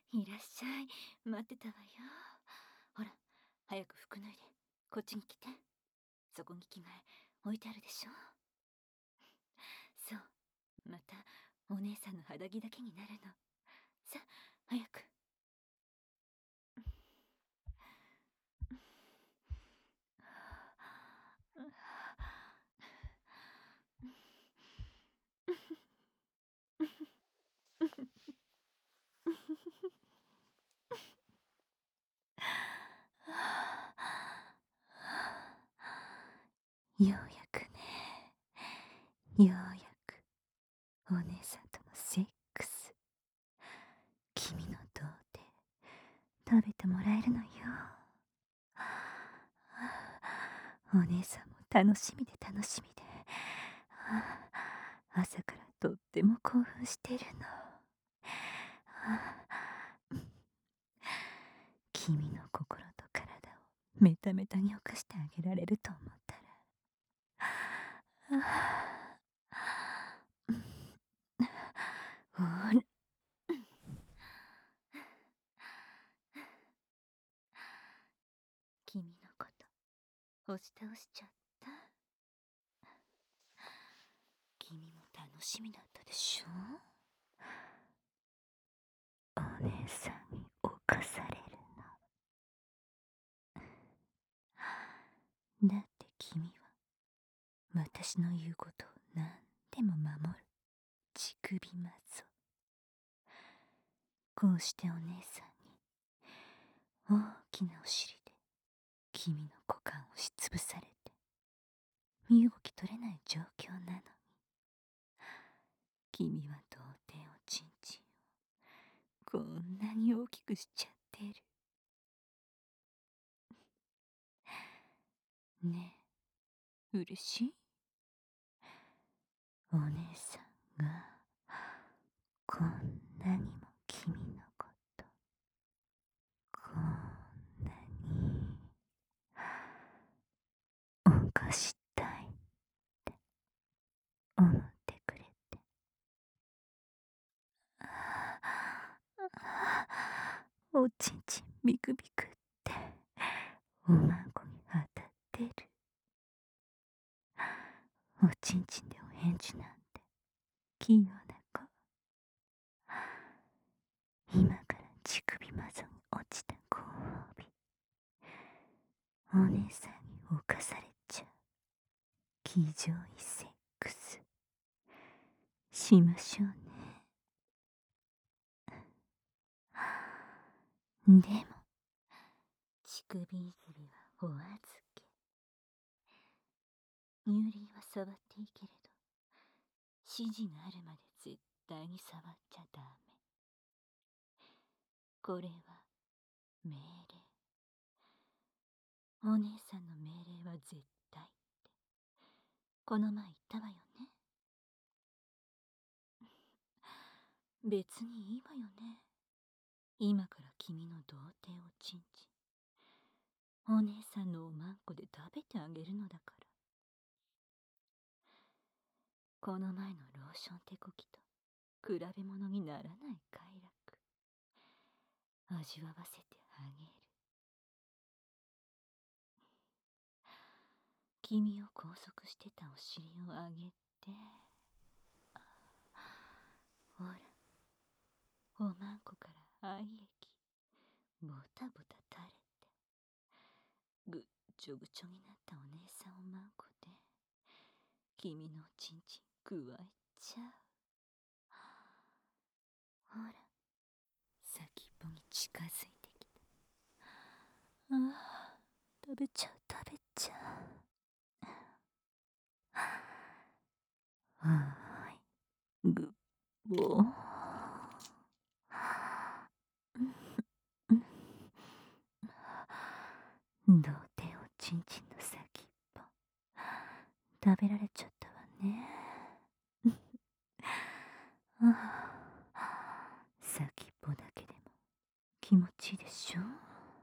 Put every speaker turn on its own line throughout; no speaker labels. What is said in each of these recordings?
いらっしゃい。待ってたわよ。ほら、早く服脱いで、こっちに来て。そこに着替え、置いてあるでしょ。そう。また、お姉さんの肌着だけになるの。さ、早く。ようやくね。ようやく、お姉さんとのセックス。君の童貞、食べてもらえるのよ。お姉さんも楽しみで楽しみで、朝からとっても興奮してるの。君の心と体をメタメタに犯してあげられると思ったら、ほら、君のこと押し倒しちゃった。君も楽しみだったでしょ。お姉さんに侵されるの。だって君は私の言うことを何でも守る乳首マゾ。こうしてお姉さんに大きなお尻で君の股間を押しつぶされて身動き取れない状況なのに、君は童貞おちんちんをこんなに大きくしちゃってる。ねえ、嬉しい？お姉さんがこんなにも君のことこんなに犯したいって思ってくれて。おちんちんビクビクっておまんこに当たってる。おちんちんでお返事なんて器用な子。今から乳首マゾに落ちたご褒美、お姉さんに侵されちゃう気上位セックスしましょうね。でも乳首いじりはお預け。乳輪は触っていいけれど、指示があるまで絶対に触っちゃダメ。これは命令。お姉さんの命令は絶対ってこの前言ったわよね。別にいいわよね。今から君の童貞おちんちんお姉さんのおまんこで食べてあげるのだから。この前のローション手こきと比べ物にならない快楽味わわせてあげる。君を拘束してたお尻を上げて、ほら、おまんこから愛液ボタボタ垂れてぐっちょぐちょになったお姉さんおまんこで君のおちんちんくわえちゃう。ほら、先っぽに近づいてきた。ああ、食べちゃう食べちゃう。はーい、ぐっぼー。童貞おちんちんの先っぽ食べられちゃったわね。先っぽだけでも気持ちいいでしょ。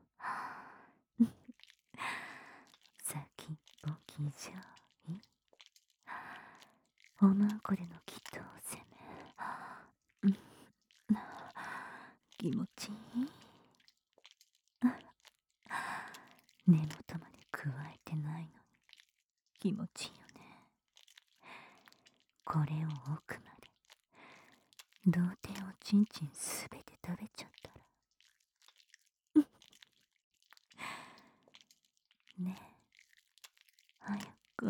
先っぽ騎乗位、おまんこでの祈祷攻め。気持ちいい奥まで童貞をちんちんすべて食べちゃったらねえ早く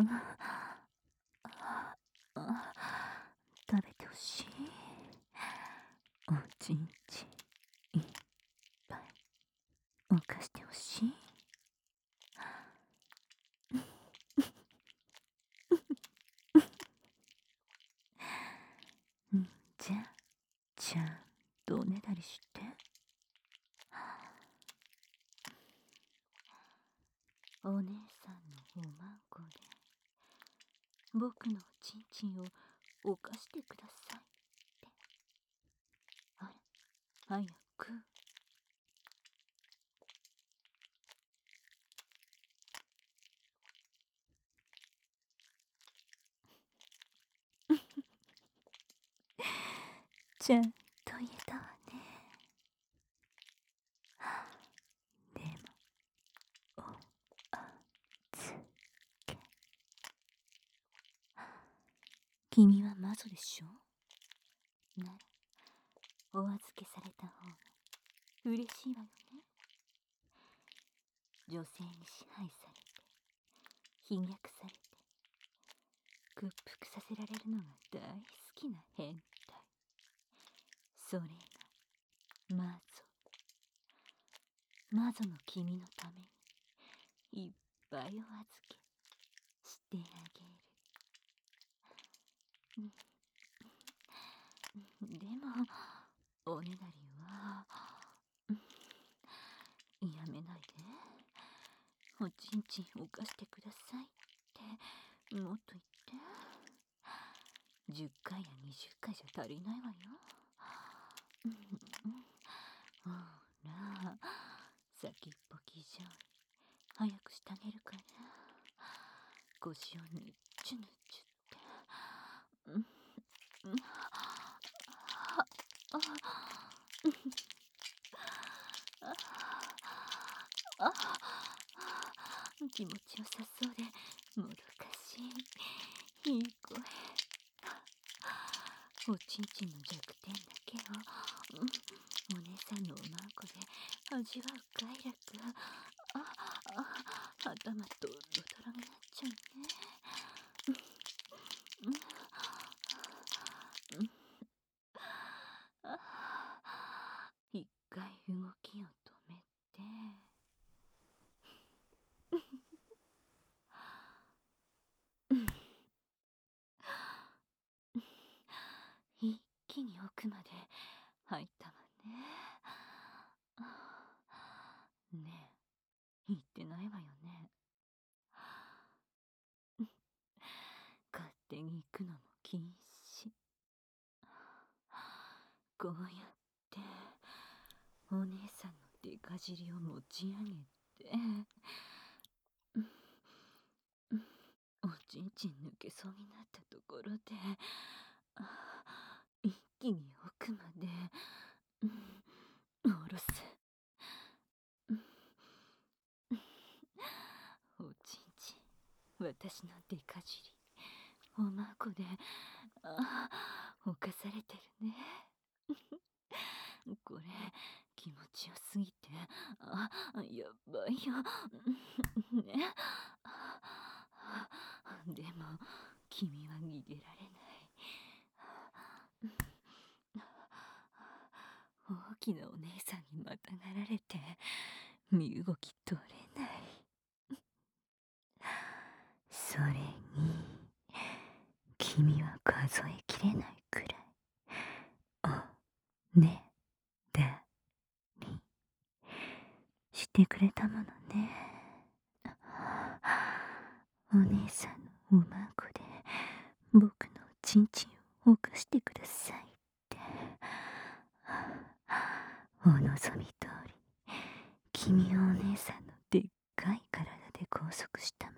食べてほしい。おちんちんいっぱい犯してほしい。じゃあちゃんとおねだりして。お姉さんのおまんこで僕のおちんちんを犯してくださいって。あら早く。ちゃんと言えたわね。でもお預け、君は魔女でしょ。ならお預けされた方が嬉しいわよね。女性に支配されて貧虐されて屈服させられるのが大好きな変態。それが魔女の君のためにいっぱいお預けしてあげる。でもおねだりはやめないで。おちんちん犯してくださいってもっと言って。10回や20回じゃ足りないわよ。ほら先っぽき上位早くしてあげるから。腰をぬっちゅぬっちゅって気持ちよさそうでもどかしいいい声。おちんちんの弱点だけをお姉さんのおまんこで味わう快楽。頭とろとろになっちゃうね。一回動きを止めて一気に奥まで入ったわね。ねえ言ってないわよね。勝手に行くのも禁止。こうやってお姉さんのデカ尻を持ち上げておちんちん抜けそうになったところで一気に奥まで下ろす。おちんちん私のデカ尻おまんこで犯されてるね。これ気持ちよすぎてやばいよね。でも君は逃げられない。大きなお姉さんにまたがられて身動き取れない。それに君は数えきれないくらいおねだりしてくれたものね。お姉さんのおまんこで僕のちんちんを犯してくださいってお望み通り君をお姉さんのでっかい体で拘束したま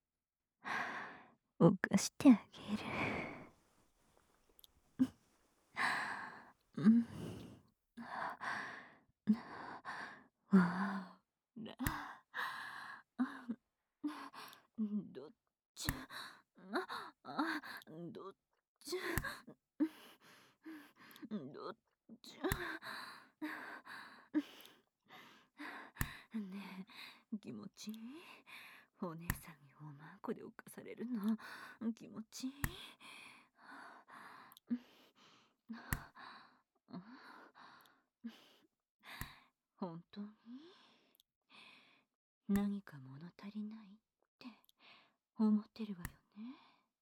ま犯してあげる。わらどっちどっちちいい。お姉さんにおまんこで犯されるの気持ちいい。本当に何か物足りないって思ってるわよね。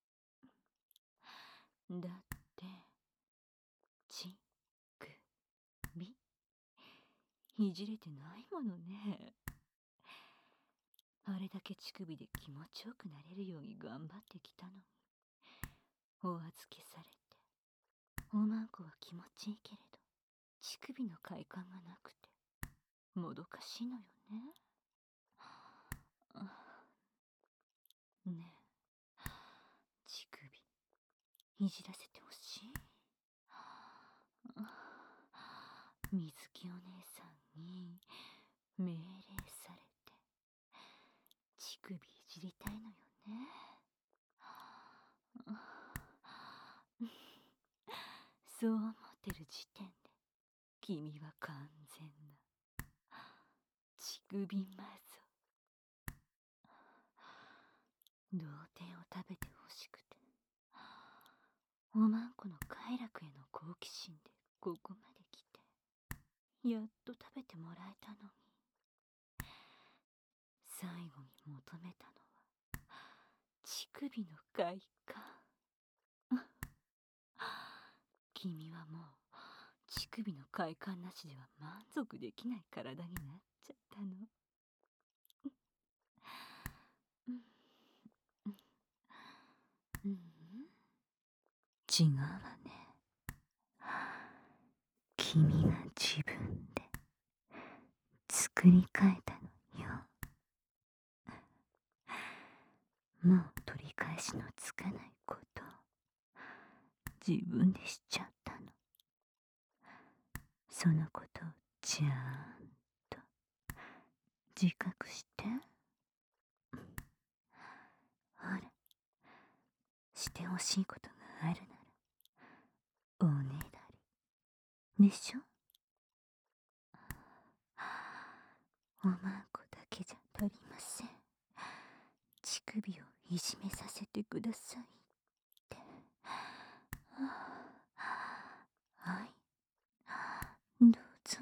だって乳首いじれてないものね。あれだけ乳首で気持ちよくなれるように頑張ってきたのに、お預けされて、おまんこは気持ちいいけれど乳首の快感がなくてもどかしいのよね。ねえ、乳首いじらせてほしい。水木お姉さんに命令されて乳首いじりたいのよね。そう思ってる時点で君は完全な乳首魔女。童貞を食べてほしくて、おまんこの快楽への好奇心でここまで来て、やっと食べてもらえたのに、最後に求めたのは乳首の快感。君はもう乳首の快感なしでは満足できない体になっちゃったの。違うわね。君が自分で作り変えたのよ。もう取り返しのつかないことを自分でしちゃったの。そのことをちゃんと自覚して。ほら、してほしいことがあるならおねだりでしょ。おまんこだけじゃ足りません。乳首をいじめさせてくださいって。はい、どうぞ。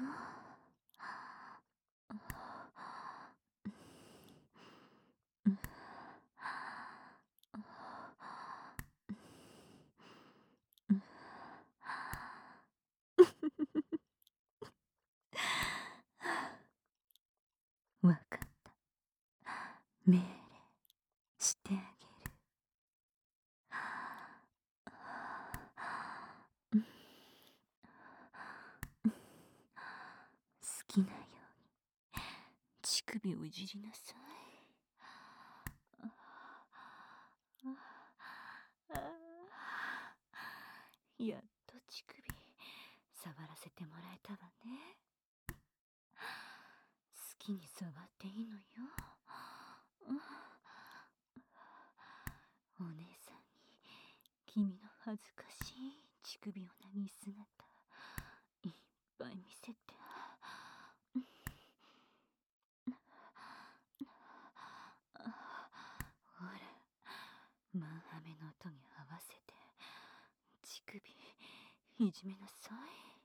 わかった。命令してあげる。好きなように乳首をいじりなさい。やっと乳首触らせてもらえたわね。好きに触っていいのよ。お姉さんに君の恥ずかしい乳首をなぎ姿いっぱい見せて。ほら、マンハメの音に合わせて乳首いじめなさい。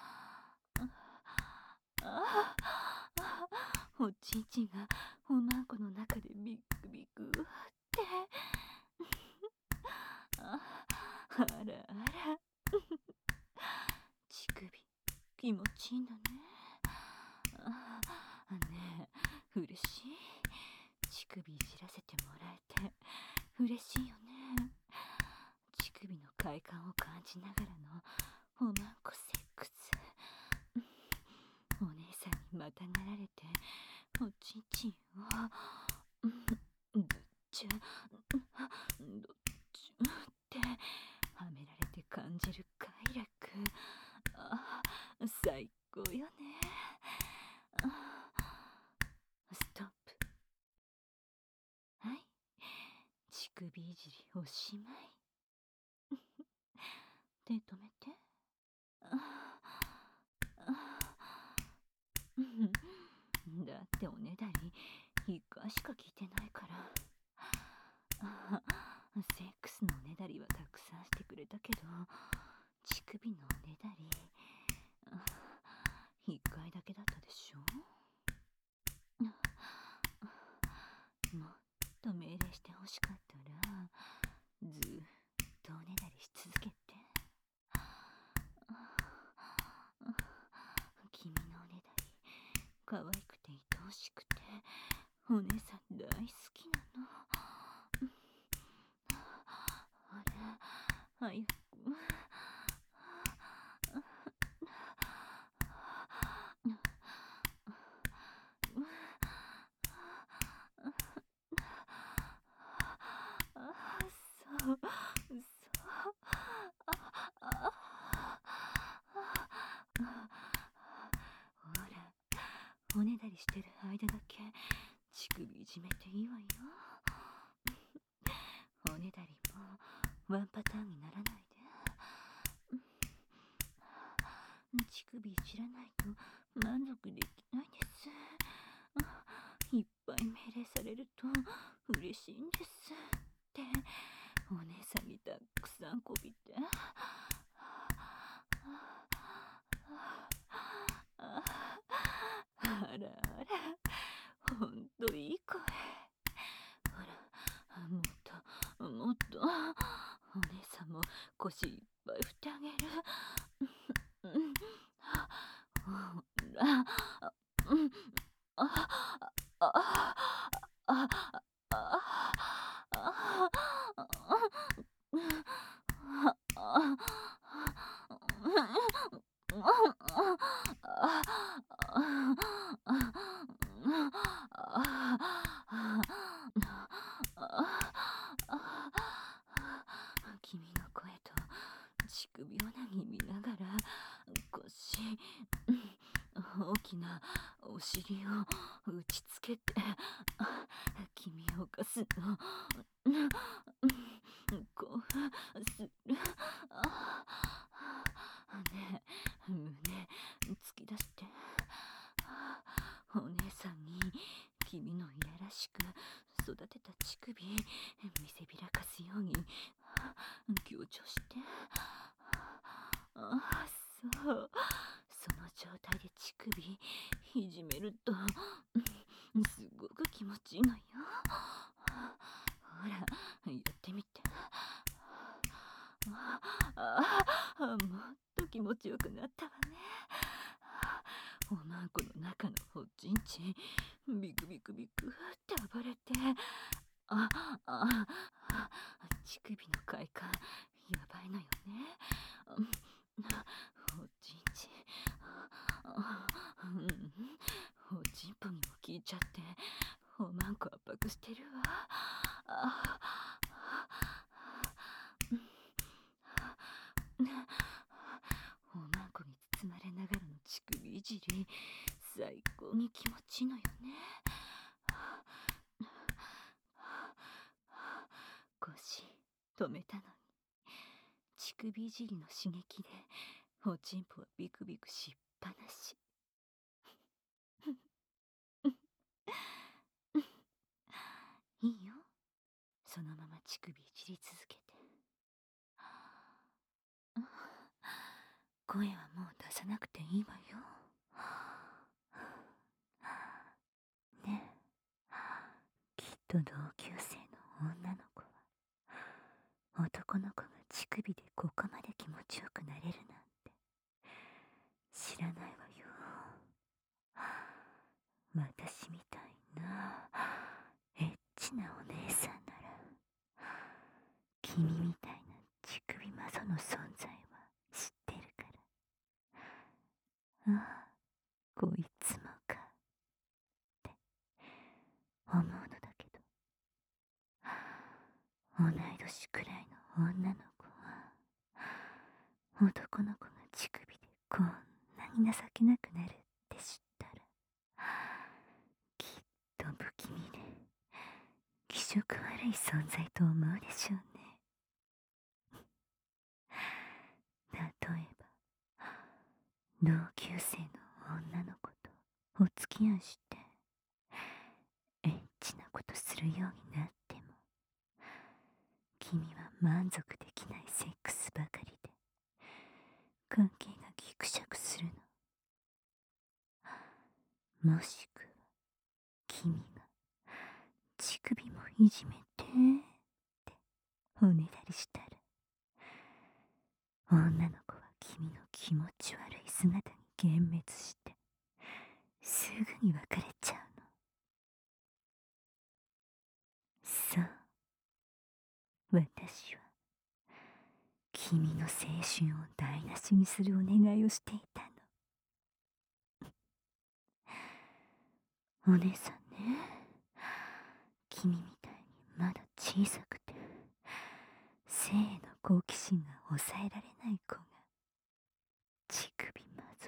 おちんちんがおまんこの中でビクビクってあらあら乳首気持ちいいんだね。ねえ、嬉しい。乳首いじらせてもらえて嬉しいよね。乳首の快感を感じながらのおまんこセックス。お姉さんにまたがられておちんちんをどっちゅどっちゅってはめられて感じる快楽。最高よね。ストップ。はい、乳首いじりおしまい。手止めて。だっておねだり一回しか聞いてないから。セックスのおねだりはたくさんしてくれたけど、乳首のおねだり、一回だけだったでしょ。もっと命令してほしかったら、ずーっとおねだりし続けて。君のおねだり、可愛くて愛おしくて、お姉さん大好きなの。あれ、早く。そう、ほら、おねだりしてる間だけ乳首いじめていいわよ。おねだりもワンパターンにならないで。乳首いじらないと満足できないんです。いっぱい命令されると嬉しいんですってお姉さんにたくさんこびて。あらあら、ほんといい声。ほら、もっともっとお姉さんも腰いっぱい振ってあげる。ほら、あああ君の声と乳首をなぎ見ながら腰、大きなお尻を打ちつけて君を犯すの興奮する。ねえ、胸突き出してお姉さんに君のいやらしく育てた乳首見せびらかすように強調して。そう、その状態で乳首いじめるとすごく気持ちいいのよ。ほら、やってみて。もっと気持ちよくなったわね。おまんこの中のおちんちんビクビクビクって暴れて、乳首の快感やばいのよね。おちんちん、おちんぽにも効いちゃっておまんこ圧迫してるわ。おまんこに包まれながらの乳首いじり、最高に気持ちいいのよね。腰止めたのに乳首いじりの刺激でおちんぽはビクビクしっぱなし。いいよ、そのまま乳首いじり続けて。声はもう出さなくていいわよ。ねえ、きっと同級生の女の子は男の子が乳首でここまで気持ちよくなれるなんて知らないわよ。私みたいなエッチなお姉さんなら君みたいな乳首マゾの存在は知ってるから。こいつもかって思うのだけど、同い年くらいの女の子は男の子が乳首でこんなに情けなくなるって知ったらきっと不気味で気色悪い存在と思うでしょうね。例えば同級生の女の子とお付き合いしてエッ関係がギクシャクするの。もしくは君が乳首もいじめてっておねだりしたら、女の子は君の気持ち悪い姿に幻滅してすぐに別れちゃうの。そう、私は君の青春を台無しにするお願いをしていたの。お姉さんね、君みたいにまだ小さくて性への好奇心が抑えられない子が乳首マゾ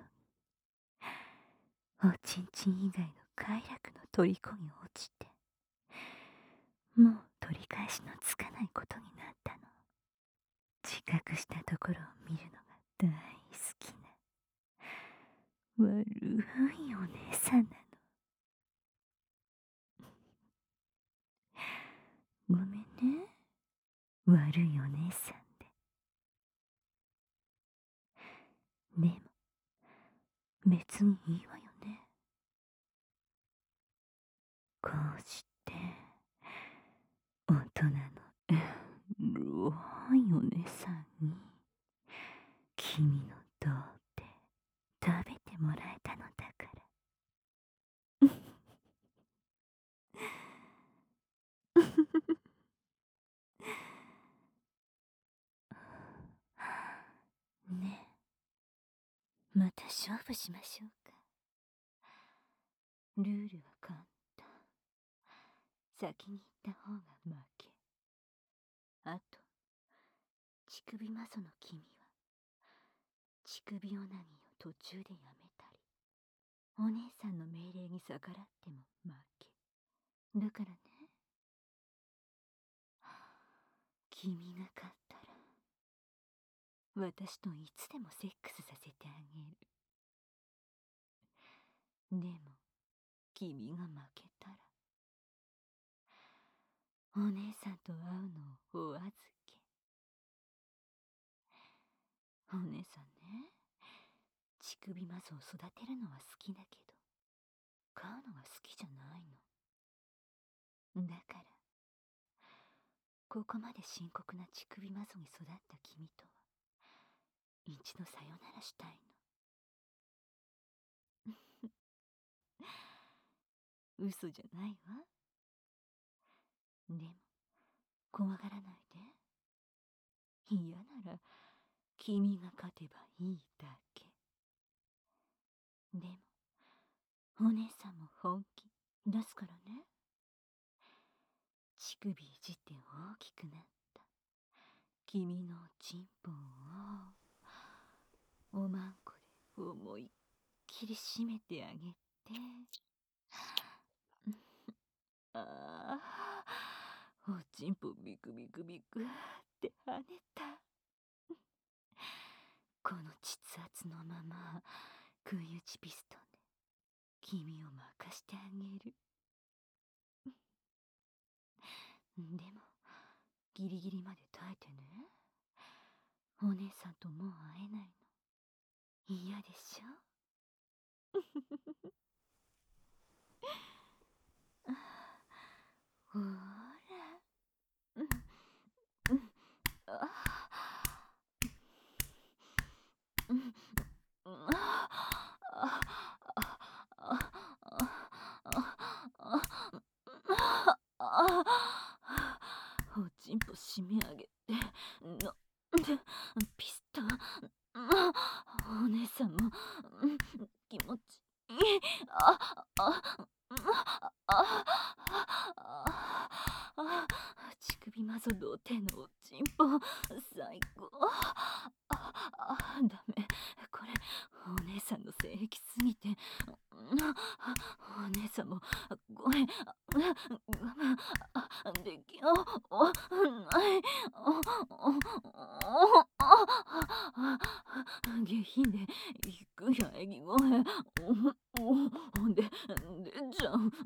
におちんちん以外の快楽の虜に落ちて、もう取り返しのつかないことになったの。自覚したところを見るのが大好きな悪いお姉さんなの。ごめんね、悪いお姉さんで。でも別にいいわよね。こうして大人の弱いお姉さんに君の童貞食べてもらえたのだから。ねえ、また勝負しましょうか。ルールは簡単。先に行った方が負け。あと、乳首マゾの君は乳首オナニーを途中でやめたり、お姉さんの命令に逆らっても負け。だからね、君が勝ったら私といつでもセックスさせてあげる。でも君が負けたらお姉さんと会うのをお預け。お姉さんね、乳首マゾを育てるのは好きだけど飼うのが好きじゃないの。だからここまで深刻な乳首マゾに育った君とは一度さよならしたいの。嘘じゃないわ。でも怖がらないで。嫌なら君が勝てばいいだけ。でもお姉さんも本気出すからね。乳首いじって大きくなった君のチンポをおまんこで思いっきり締めてあげて。ああ、おちんぽビクビクビクって跳ねた。この膣圧のまま食い打ちピストンで君を任してあげる。でもギリギリまで耐えてね。お姉さんともう会えないの嫌でしょ。ほら、おちんぽ締め上げてピストン。お姉さんも気持ちいい。乳首マゾ童貞のおちんぽ最高。ダメ、これお姉さんの性癖すぎて。お姉さんもごめん、我慢できない。下品で低い喘ぎ声で出ちゃう。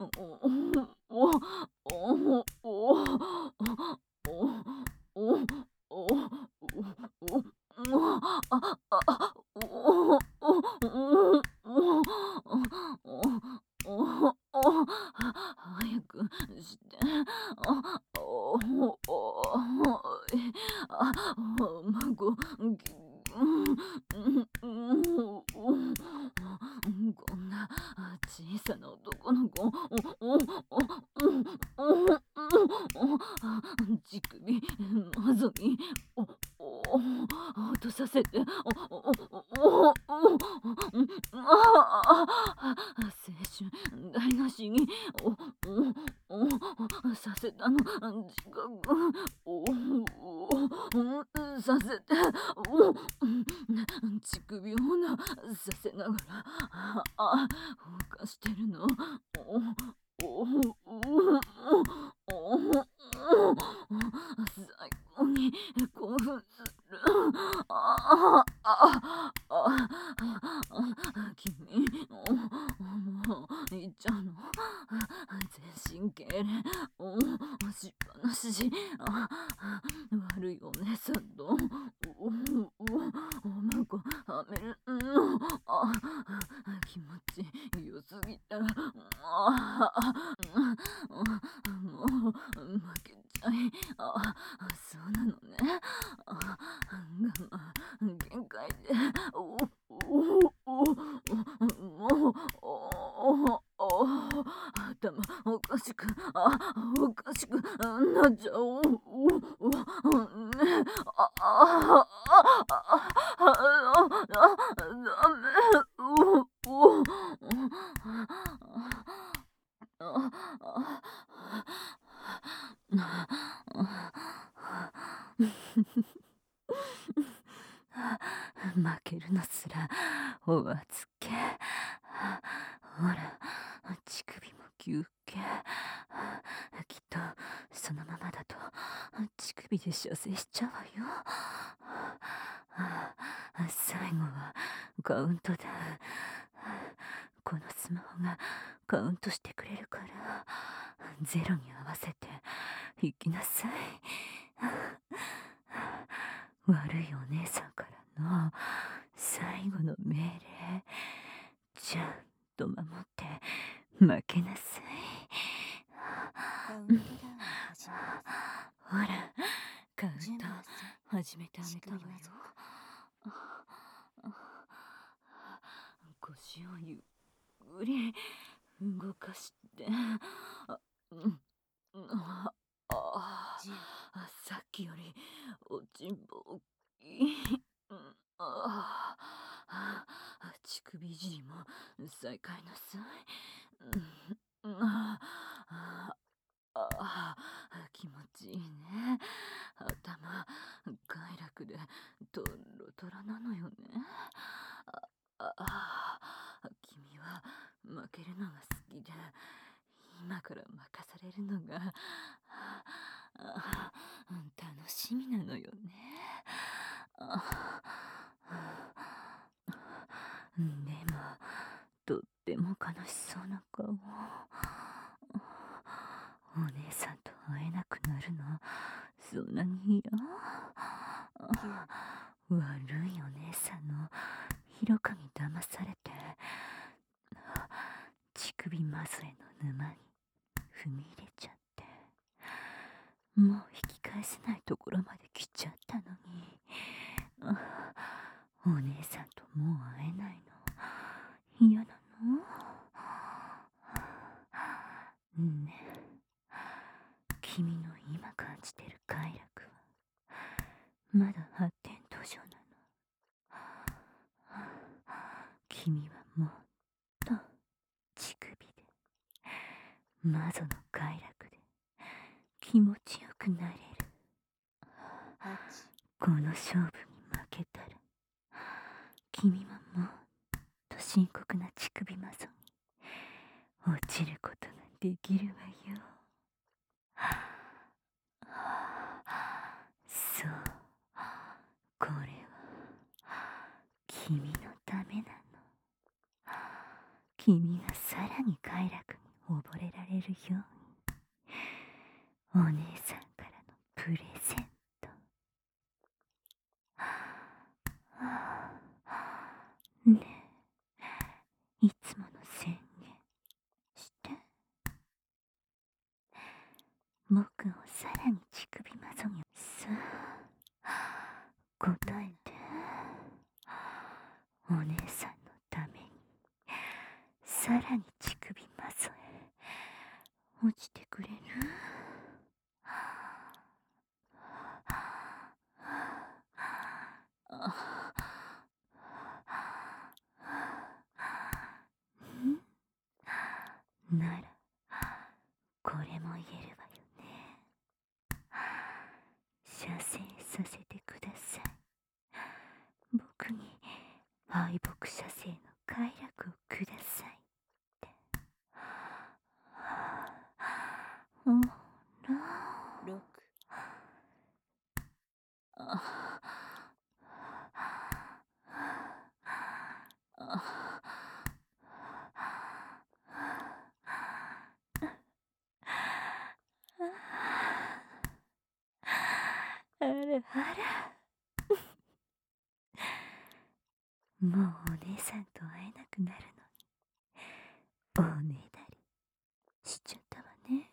台無しにさせたの自覚させて乳首をさせながらふかしてるの最後に興奮する君もういっちゃうの全身痙攣しっぱなし悪いお姉さんとおむこはめるの気持ち良すぎたらもう負けちゃいそうなのね限界でもう頭おかしくなっちゃうねダメ負けるのすらお預けほら乳首も休憩きっとそのままだと乳首で射精しちゃうわよ最後はカウントダウンこのスマホがカウントしてくれるからゼロに合わせて行きなさい悪いお姉さんからの最後の命令ちゃんと守って負けなさい
カウントダウン始めます
ほらカウント
準備なさ
始めてあげたわよ
乳
腰をゆっくり動かして
10
さっきよりおちんぽ大きい乳首いじりも再開なさい気持ちいいね頭快楽でトロトロなのよね君は負けるのが好きで今から任されるのが楽しみなのよねでもとっても悲しそうな顔お姉さんと会えなくなるのそんなに嫌悪いお姉さんのひろかに騙されて乳首まずれの沼に踏み入れちゃってもう引き返せないところまで来ちゃったのにお姉さんともう会えないの嫌なのねえ君の今感じてる快楽はまだ発展途上なの君はもっと乳首でマゾの快楽で気持ちよくなれる
8
この勝負に負けたら君はもっと深刻な乳首マゾに落ちることができるわよそうこれは君のためなの君がさらに快楽に溺れられるようにお姉さんからのプレゼントねえいつもの宣言して僕をさらに乳首マゾにさあ答えてお姉さんのためにさらに乳首マゾへ落ちてくれる敗北者性の快楽をくださいって。ほら。
6、
あらあら。もうお姉さんと会えなくなるのに、おねだりしちゃったわね。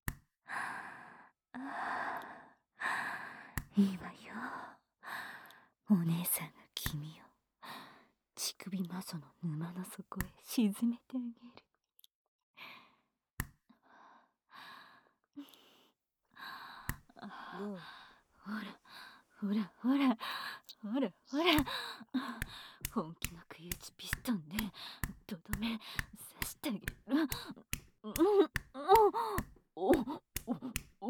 今よ、お姉さんが君を乳首魔女の沼の底へ沈めてあげる。
5、
ほらほらほらほらほら、本気の食い打ちピストンでとどめ刺してあげる。おおお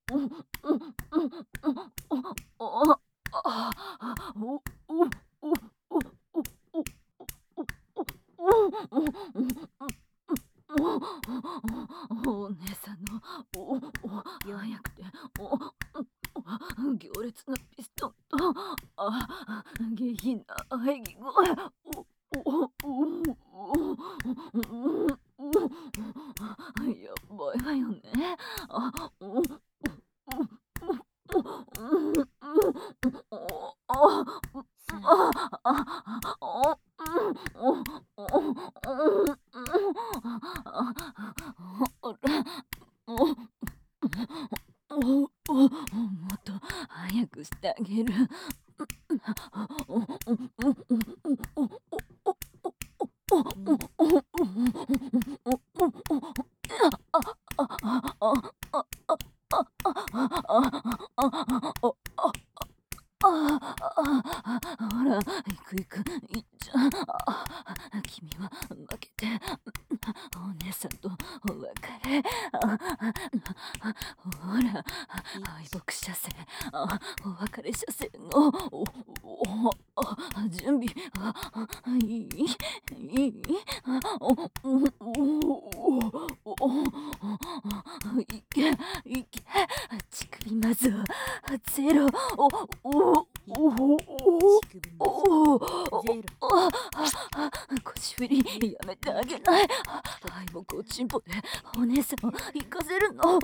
お姉さんの
4、
早くて強烈なピストンと下品な喘ぎ声。やばいわよね。もっと早くしてあげる。ほら、行く行く、行っちゃ。君は負けて、お姉さんとお別れ。ほら、敗北者線、お別れ者線の準備いいいけいけ、乳首まずゼロ。
乳首魔女0、
腰振りやめてあげない。敗北をチンポでお姉さんを行かせるの。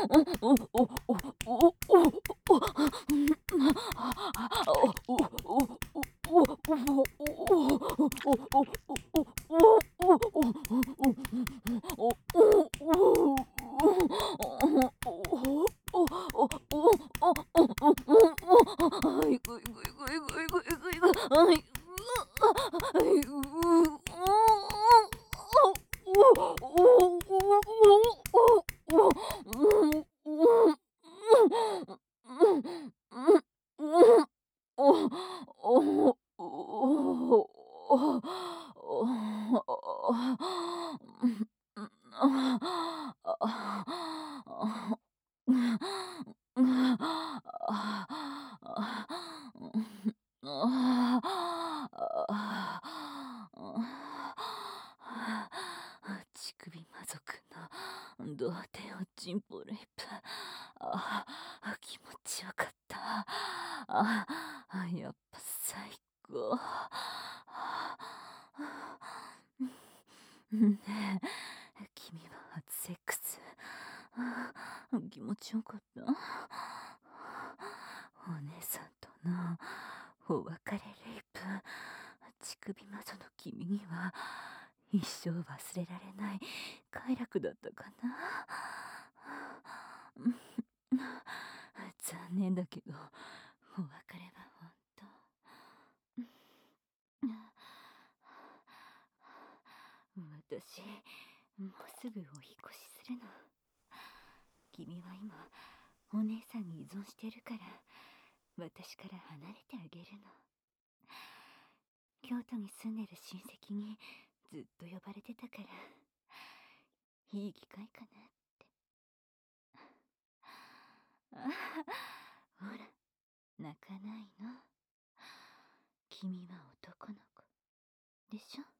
乳首魔族の童貞をチンポレイプ。気持ちよかった。やっぱ最高。ねえ、君は初セックス気持ちよかった。お姉さんとのお別れレイプ。乳首魔女の君には一生忘れられない快楽だったかな。残念だけどお別れは本当。私もうすぐお引っ越しするの。君は今お姉さんに依存してるから私から離れてあげるの。京都に住んでる親戚にずっと呼ばれてたからいい機会かなって。ほら、泣かないの。君は男の子。 でしょ。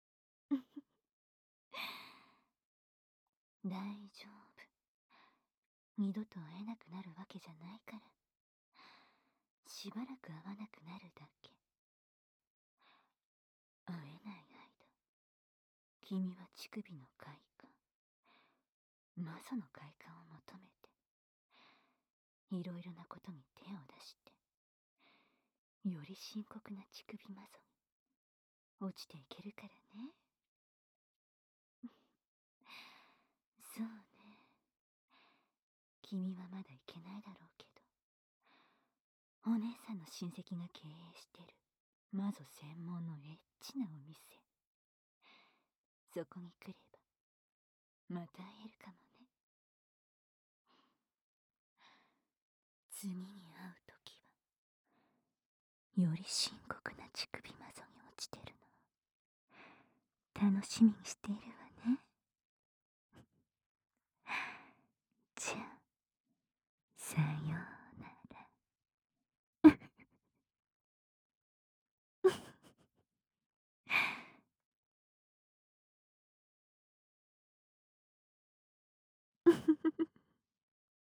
大丈夫。二度と会えなくなるわけじゃないから。しばらく会わなくなるだけ。会えない間、君は乳首の快感、マゾの快感を求めて、いろいろなことに手を出して、より深刻な乳首マゾに落ちていけるからね。そうね。君はまだ行けないだろうけど、お姉さんの親戚が経営してるマゾ専門のエッチなお店、そこに来ればまた会えるかもね。次に会う時はより深刻な乳首マゾに落ちてるのを楽しみにしているわよ。